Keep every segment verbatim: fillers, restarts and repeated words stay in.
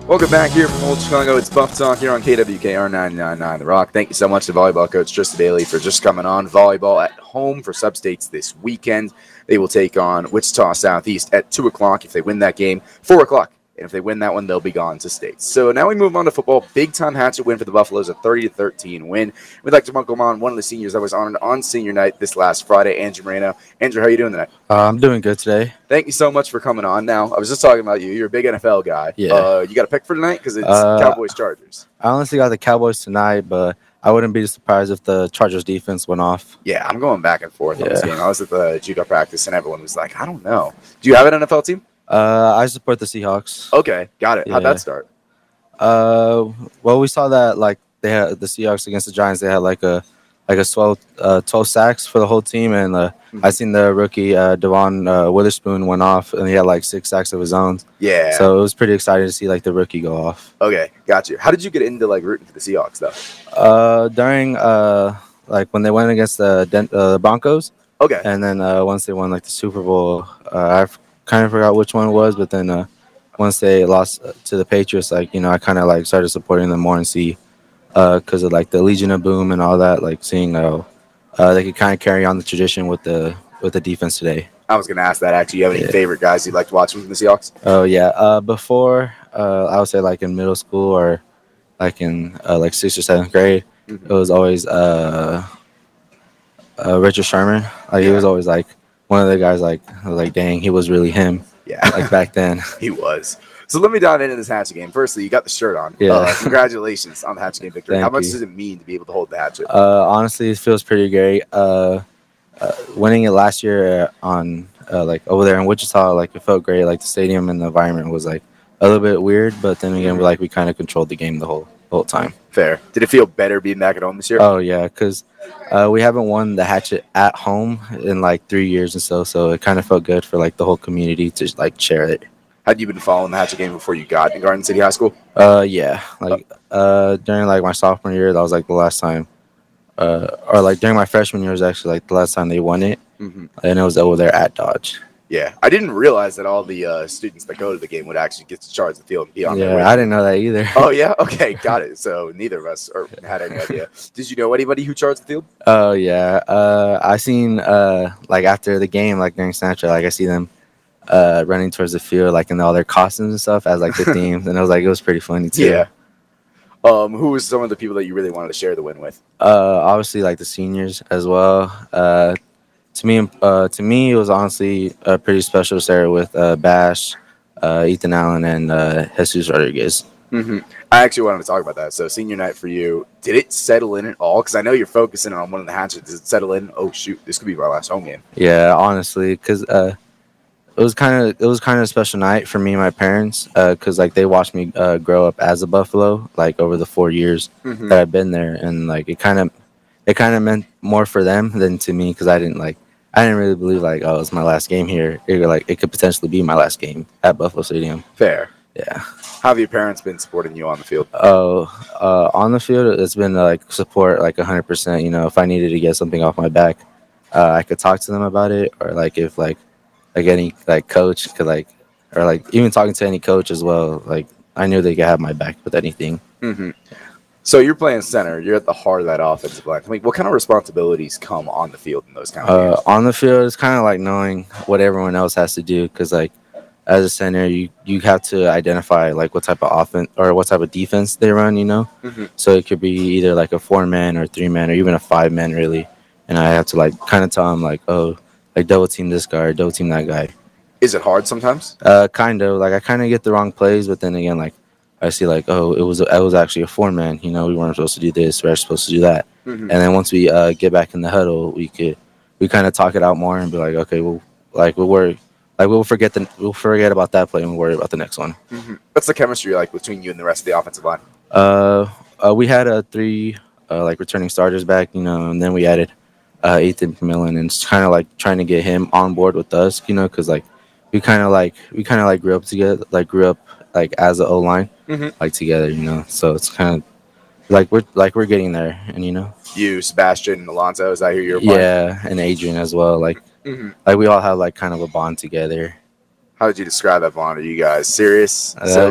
Welcome back here from Old Chicago. It's Buff Talk here on K W K R nine nine nine The Rock. Thank you so much to volleyball coach Trista Daly for just coming on. Volleyball at home for Sub-States this weekend. They will take on Wichita Southeast at two o'clock if they win that game, four o'clock. And if they win that one, they'll be gone to states. So now we move on to football. Big-time Hatchet win for the Buffaloes, a thirty to thirteen win. We'd like to welcome on one of the seniors that was honored on senior night this last Friday, Andrew Moreno. Andrew, how are you doing tonight? Uh, I'm doing good today. Thank you so much for coming on. Now, I was just talking about you. You're a big N F L guy. Yeah. Uh, you got a pick for tonight? Because it's Uh, Cowboys-Chargers. I honestly got the Cowboys tonight, but I wouldn't be surprised if the Chargers defense went off. Yeah, I'm going back and forth on this Yeah. game. I was at the judo practice, and everyone was like, I don't know. Do you have an N F L team? Uh, I support the Seahawks. Okay, got it. How'd Yeah. that start? Uh, well, we saw that like they had the Seahawks against the Giants. They had like a like a twelve, uh, twelve sacks for the whole team, and uh, Mhm. I seen the rookie uh, Devon uh, Witherspoon went off, and he had like six sacks of his own. Yeah. So it was pretty exciting to see like the rookie go off. Okay, got you. How did you get into like rooting for the Seahawks, though? Uh, during uh like when they went against the Den- uh, Broncos. Okay. And then uh, once they won like the Super Bowl, uh, I kind of forgot which one it was, but then uh, once they lost to the Patriots, like you know, I kind of like started supporting them more and see because of like the Legion of Boom and all that, like seeing uh, uh they could kind of carry on the tradition with the with the defense today. I was going to ask that, actually. You have any Yeah. favorite guys you'd like to watch from the Seahawks? Oh yeah, uh, before uh, I would say like in middle school or like in uh, like sixth or seventh grade, Mhm. it was always uh, uh, Richard Sherman. Like he Yeah. was always like one of the guys. Like I was like, dang, he was really him. Yeah, Like back then. he was. So let me dive into this Hatchet game. Firstly, you got the shirt on. Yeah. Uh, congratulations on the Hatchet game victory. Thank How much you. does it mean to be able to hold the Hatchet? Uh, honestly, it feels pretty great. Uh, uh, winning it last year on uh, like over there in Wichita, like it felt great. Like the stadium and the environment was like a little bit weird, but then again, we like we kind of controlled the game the whole whole time. Fair. Did it feel better being back at home this year? Oh yeah, because uh, we haven't won the Hatchet at home in like three years and so, so it kind of felt good for like the whole community to like share it. Had you been following the Hatchet game before you got in Garden City High School? Uh, yeah, like uh, during like my sophomore year, that was like the last time. Uh, or like during my freshman year was actually like the last time they won it, Mm-hmm. and it was over there at Dodge. Yeah, I didn't realize that all the uh, students that go to the game would actually get to charge the field and be on their way. Yeah, I didn't know that either. Oh, yeah? Okay, got it. So neither of us or had any idea. Did you know anybody who charged the field? Oh yeah, uh, I seen uh like after the game, like during Snapchat, like I see them uh running towards the field, like in all their costumes and stuff as like the themes, and it was like it was pretty funny too. Yeah. Um, who was some of the people that you really wanted to share the win with? Uh, obviously like the seniors as well. Uh, to me, uh, to me, it was honestly uh, pretty special to share with uh, Bash, uh, Ethan Allen, and uh, Jesus Rodriguez. Mm-hmm. I actually wanted to talk about that. So senior night for you, did it settle in at all? Because I know you're focusing on one of the Hatchets. Does it settle in? Oh shoot, this could be my last home game. Yeah, honestly, because uh, it was kind of it was kind of a special night for me and my parents, because like they watched me uh, grow up as a Buffalo, like over the four years Mm-hmm. that I've been there, and like it kind of it kind of meant more for them than to me, because I didn't like I didn't really believe like oh it's my last game here. It like it could potentially be my last game at Buffalo Stadium. Fair. Yeah. How have your parents been supporting you on the field? Oh, uh, on the field, it's been uh, like support, like one hundred percent. You know, if I needed to get something off my back, uh, I could talk to them about it, or like if like like any like coach could like, or like even talking to any coach as well. Like I knew they could have my back with anything. Mm-hmm. So you're playing center. You're at the heart of that offensive line. I mean, what kind of responsibilities come on the field in those kind of Uh, games? on the field, it's kind of like knowing what everyone else has to do, because like as a center, you you have to identify like what type of offense or what type of defense they run. You know. Mhm. So it could be either like a four man or three man or even a five man really. And I have to like kind of tell them like, oh, like double team this guy or double team that guy. Is it hard sometimes? Uh, kind of like I kind of get the wrong plays, but then again, like I see like, oh, it was it was actually a four man. You know, we weren't supposed to do this. We were supposed to do that. Mhm. And then once we uh, get back in the huddle, we could we kind of talk it out more and be like, okay, well, like we'll worry. Like we'll forget the we'll forget about that play and we'll worry about the next one. Mm-hmm. What's the chemistry like between you and the rest of the offensive line? Uh, uh we had a three uh, like returning starters back, you know, and then we added uh, Ethan Millen, and it's kind of like trying to get him on board with us, you know, because like we kind of like we kind of like grew up together, like grew up like as a O line, Mhm. like together, you know. So it's kind of like we're like we're getting there, and you know, You, Sebastian, Alonso, is that who you're playing? yeah, and Adrian as well. Like Mm-hmm. like we all have like kind of a bond together. How did you describe that bond? Are you guys serious, Uh, silly?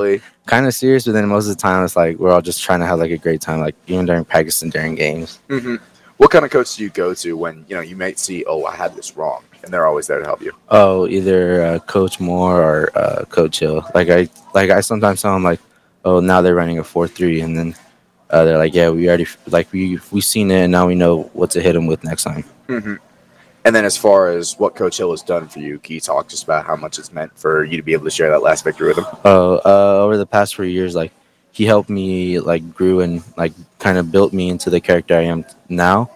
kind of serious, but then most of the time it's like we're all just trying to have like a great time, like even during practice and during games. Mm-hmm. What kind of coach do you go to when you know you might see, oh, I had this wrong, and they're always there to help you? Oh, either uh, Coach Moore or uh, Coach Hill. Like I like I sometimes tell them like, oh, now they're running a four three, and then uh, they're like, yeah, we already like we we've seen it, and now we know what to hit them with next time. Mm-hmm. And then as far as what Coach Hill has done for you, can you talk just about how much it's meant for you to be able to share that last victory with him? Oh, uh, over the past four years, like he helped me like grew and like kind of built me into the character I am now.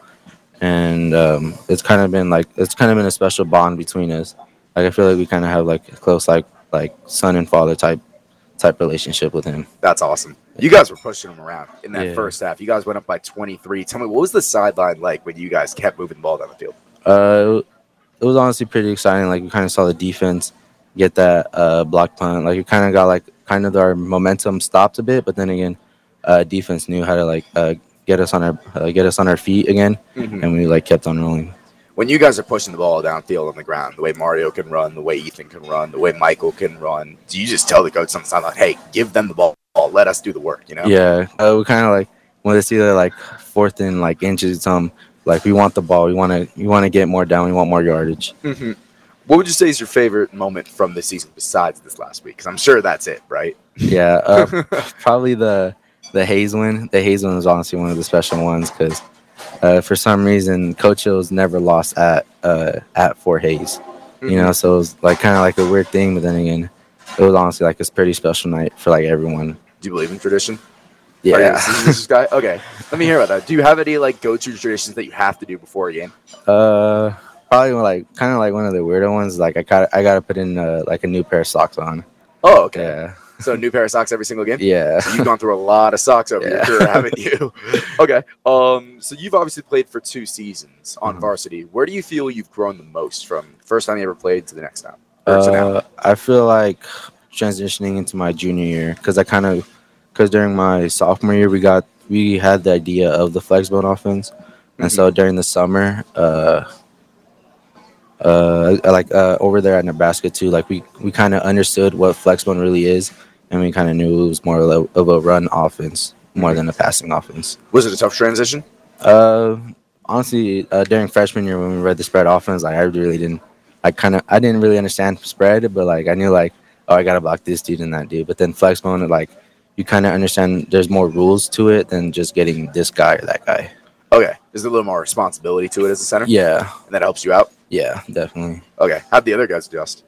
And um, it's kind of been like it's kind of been a special bond between us. Like I feel like we kind of have like a close like like son and father type type relationship with him. That's awesome. You guys were pushing him around in that Yeah. first half. You guys went up by twenty-three. Tell me, what was the sideline like when you guys kept moving the ball down the field? Uh, it was honestly pretty exciting. Like we kind of saw the defense get that uh, block punt. Like we kind of got like kind of our momentum stopped a bit, but then again, uh, defense knew how to like uh, get us on our uh, get us on our feet again, Mm-hmm. and we like kept on rolling. When you guys are pushing the ball downfield on the ground, the way Mario can run, the way Ethan can run, the way Michael can run, do you just tell the coach something like, hey, give them the ball, let us do the work, you know? Yeah, uh, we kind of like when it's either like fourth and like inches, um, like we want the ball, we want to we want to get more down, we want more yardage. Mm-hmm. What would you say is your favorite moment from this season besides this last week? Because I'm sure that's it, right? Yeah, uh, probably the the Hayes win. The Hayes win was honestly one of the special ones because uh, for some reason Coach Hill's never lost at uh, at Fort Hayes. Mm-hmm. You know, so it was like kind of like a weird thing, but then again, it was honestly like a pretty special night for like everyone. Do you believe in tradition? Yeah. Are you a superstitious guy? Okay, let me hear about that. Do you have any like go-to traditions that you have to do before a game? Uh, probably like kind of like one of the weirder ones. Like I got I got to put in uh, like a new pair of socks on. Oh, okay. Yeah. So new pair of socks every single game? Yeah. So you've gone through a lot of socks over your Yeah. career, haven't you? Okay. Um. So you've obviously played for two seasons on Mhm. varsity. Where do you feel you've grown the most from first time you ever played to the next time? Or to now? Uh, I feel like transitioning into my junior year because I kind of because during my sophomore year we got we had the idea of the flex bone offense, and Mhm. so during the summer, uh, uh, like uh, over there at Nebraska too, like we we kind of understood what flex bone really is, and we kind of knew it was more of a, of a run offense more than a passing offense. Was it a tough transition? Uh, honestly, uh, during freshman year when we read the spread offense, like I really didn't. I kind of I didn't really understand spread, but like I knew like oh I gotta block this dude and that dude. But then flex bone, like you kind of understand there's more rules to it than just getting this guy or that guy. Okay. There's a little more responsibility to it as a center, Yeah, and that helps you out. yeah, definitely. Okay. How'd the other guys adjust?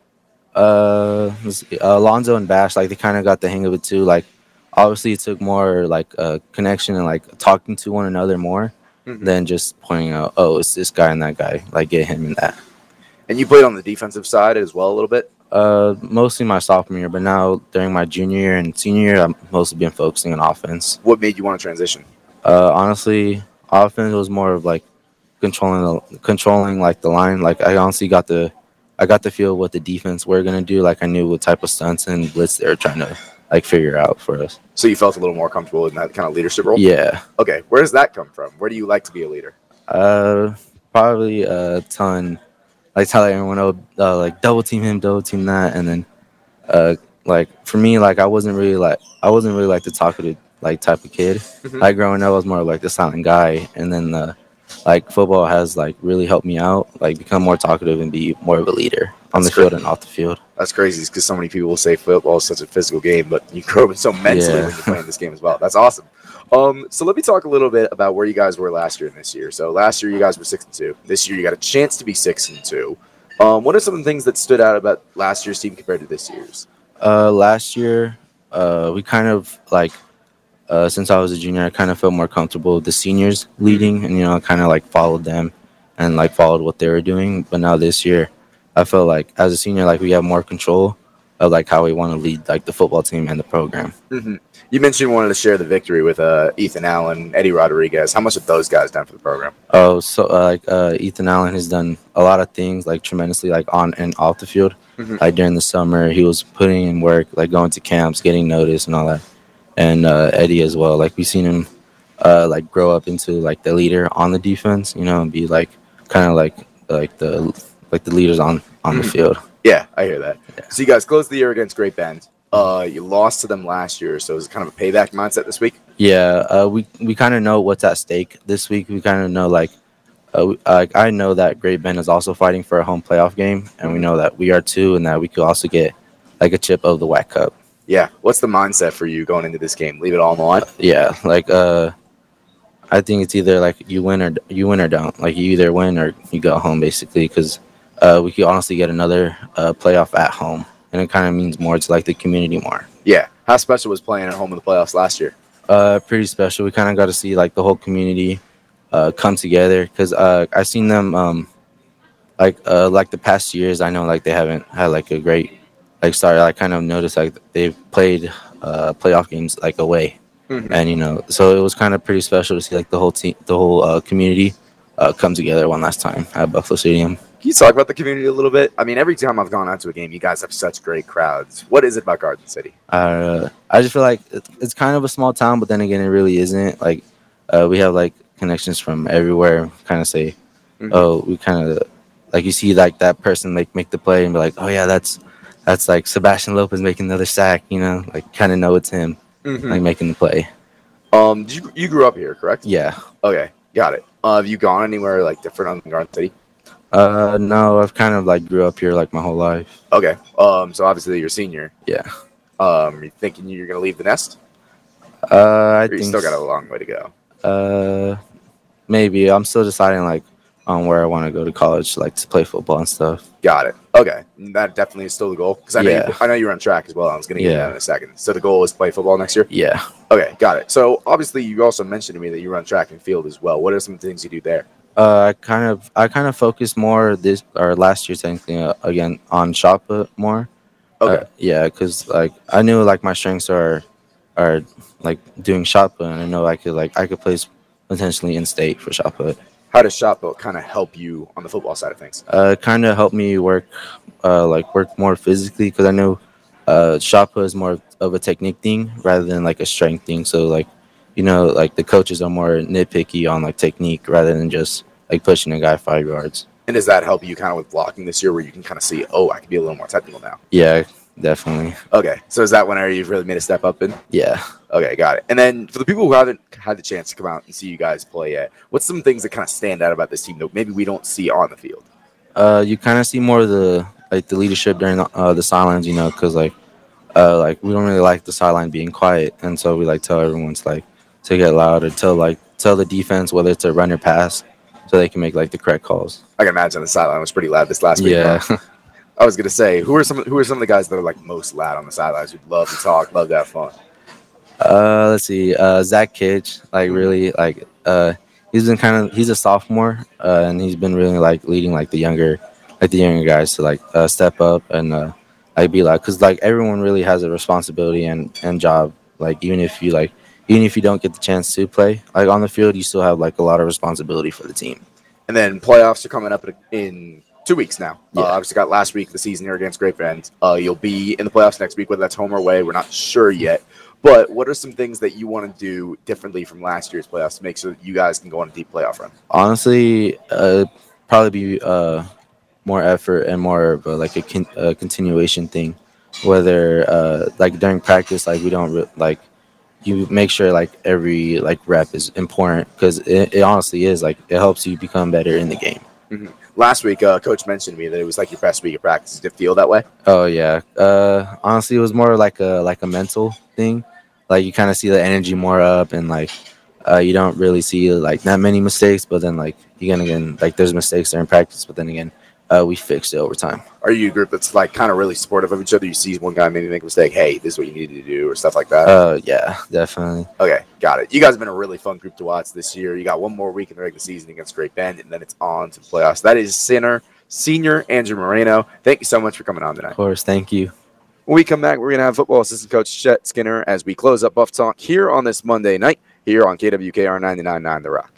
Uh, let's see, uh, Alonzo and Bash, like they kind of got the hang of it too. Like obviously it took more like uh, connection and like talking to one another more Mhm. than just pointing out oh it's this guy and that guy. Like get him and that. And you played on the defensive side as well a little bit. Uh, mostly my sophomore year, but now during my junior year and senior year, I've mostly been focusing on offense. What made you want to transition? Uh, honestly, offense was more of like controlling, the, controlling like the line. Like I honestly got the, I got the feel what the defense were gonna do. Like I knew what type of stunts and blitz they were trying to like figure out for us. So you felt a little more comfortable in that kind of leadership role? Yeah. Okay. Where does that come from? Where do you like to be a leader? Uh, probably a ton. Like telling everyone, oh, uh, like double team him, double team that, and then, uh, like for me, like I wasn't really like I wasn't really like the talkative like type of kid. Mhm. Like growing up, I was more like the silent guy, and then uh, like football has like really helped me out, like become more talkative and be more of a leader on That's the field great. and off the field. That's crazy because so many people will say football is such a physical game, but you grow up so mentally Yeah. when you're playing this game as well. That's awesome. Um, so let me talk a little bit about where you guys were last year and this year. So last year you guys were six and two. This year you got a chance to be six and two. Um, what are some of the things that stood out about last year's team compared to this year's? Uh, last year, uh, we kind of like uh, since I was a junior, I kind of felt more comfortable with the seniors leading, and you know, kind of like followed them and like followed what they were doing. But now this year, I feel like as a senior, like we have more control of like how we want to lead like the football team and the program. Mm-hmm. You mentioned you wanted to share the victory with uh, Ethan Allen, Eddie Rodriguez. How much have those guys done for the program? Oh, so uh, like uh, Ethan Allen has done a lot of things like tremendously like on and off the field. Mhm. Like during the summer, he was putting in work, like going to camps, getting noticed, and all that. And uh, Eddie as well. Like we've seen him uh, like grow up into like the leader on the defense, you know, and be like kind of like like the like the leaders on on the Mhm. field. Yeah, I hear that. Yeah. So you guys closed the year against Great Bend. Uh, you lost to them last year, so it's kind of a payback mindset this week. Yeah, uh, we we kind of know what's at stake this week. We kind of know like, uh, we- like I know that Great Bend is also fighting for a home playoff game, and we know that we are too, and that we could also get like a chip of the W A C Cup. Yeah. What's the mindset for you going into this game? Leave it all on the line. Yeah, like uh, I think it's either like you win or you win or don't. Like you either win or you go home basically, because uh, we could honestly get another uh, playoff at home, and it kind of means more to like the community more. Yeah. How special was playing at home in the playoffs last year? Uh, pretty special. We kind of got to see like the whole community uh, come together because uh, I've seen them um, like uh, like the past years. I know like they haven't had like a great like start. I kind of noticed like they've played uh, playoff games like away, Mhm. and you know, so it was kind of pretty special to see like the whole team, the whole uh, community uh, come together one last time at Buffalo Stadium. Can you talk about the community a little bit? I mean, every time I've gone out to a game, you guys have such great crowds. What is it about Garden City? Uh, I just feel like it- it's kind of a small town, but then again, it really isn't. Like, uh, we have like connections from everywhere. Kind of say, Mhm. oh, we kind of like you see like that person like make the play and be like, oh yeah, that's that's like Sebastian Lopez making another sack. You know, like kind of know it's him Mhm. like making the play. Um, you you grew up here, correct? Yeah. Okay, got it. Uh, have you gone anywhere like different on Garden City? Uh, no, I've kind of like grew up here like my whole life. Okay. Um, so obviously you're a senior. Yeah. Um, are you thinking you're gonna leave the nest? Uh, I Or you think still got s- a long way to go. Uh, maybe I'm still deciding like on where I want to go to college, like to play football and stuff. Got it. Okay, that definitely is still the goal. Because I know Yeah. you, I know you're on track as well. I was gonna get to Yeah. that in a second. So the goal is to play football next year. Yeah. Okay, got it. So obviously you also mentioned to me that you run track and field as well. What are some things you do there? Uh, I kind of I kind of focused more this or last year technically uh, again on shot put more. Okay. Uh, yeah, because like I knew like my strengths are are like doing shot put, and I know I could like I could place potentially in state for shot put. How does shot put kind of help you on the football side of things? Uh, kind of helped me work uh like work more physically because I know uh shot put is more of a technique thing rather than like a strength thing. So like you know like the coaches are more nitpicky on like technique rather than just like pushing a guy five yards. And does that help you kind of with blocking this year, where you can kind of see, oh, I can be a little more technical now? Yeah, definitely. Okay, so is that one area you've really made a step up in? Yeah. Okay, got it. And then for the people who haven't had the chance to come out and see you guys play yet, what's some things that kind of stand out about this team that maybe we don't see on the field? Uh, you kind of see more of the like the leadership during the, uh, the sidelines, you know, because like uh like we don't really like the sideline being quiet, and so we like tell everyone to like to get loud or tell like tell the defense whether it's a run or pass, so they can make like the correct calls. I can imagine the sideline was pretty loud this last week. Yeah. huh? I was gonna say, who are some who are some of the guys that are like most loud on the sidelines who'd love to talk, love to have fun? Uh, let's see. Uh, Zach Kitch, like really, like uh, he's been kind of he's a sophomore, uh, and he's been really like leading like the younger, like the younger guys to like uh, step up and uh, like be like, cause like everyone really has a responsibility and and job. Like even if you like, even if you don't get the chance to play like on the field, you still have like a lot of responsibility for the team. And then playoffs are coming up in two weeks now. Yeah. Uh, obviously, got last week of the season here against Great Bend. Uh, you'll be in the playoffs next week, whether that's home or away. We're not sure yet. But what are some things that you want to do differently from last year's playoffs to make sure that you guys can go on a deep playoff run? Honestly, uh, probably be uh, more effort and more of a, like a, con- a continuation thing. Whether uh, like during practice, like we don't re- like you make sure like every like rep is important because it, it honestly is like it helps you become better in the game. Last week, uh, Coach mentioned to me that it was like your best week of practice. Did it feel that way? Oh yeah. Uh, honestly, it was more like a like a mental thing. Like you kind of see the energy more up, and like uh, you don't really see like that many mistakes. But then like you gonna again like there's mistakes during practice, but then again uh, we fixed it over time. Are you a group that's like kind of really supportive of each other? You see one guy maybe make a mistake, hey, this is what you need to do, or stuff like that? Uh, yeah, definitely. Okay, got it. You guys have been a really fun group to watch this year. You got one more week in the regular season against Great Bend, and then it's on to the playoffs. That is center, senior Andrew Moreno. Thank you so much for coming on tonight. Of course, thank you. When we come back, we're going to have football assistant coach Chet Skinner as we close up Buff Talk here on this Monday night here on K W K R ninety-nine point nine The Rock.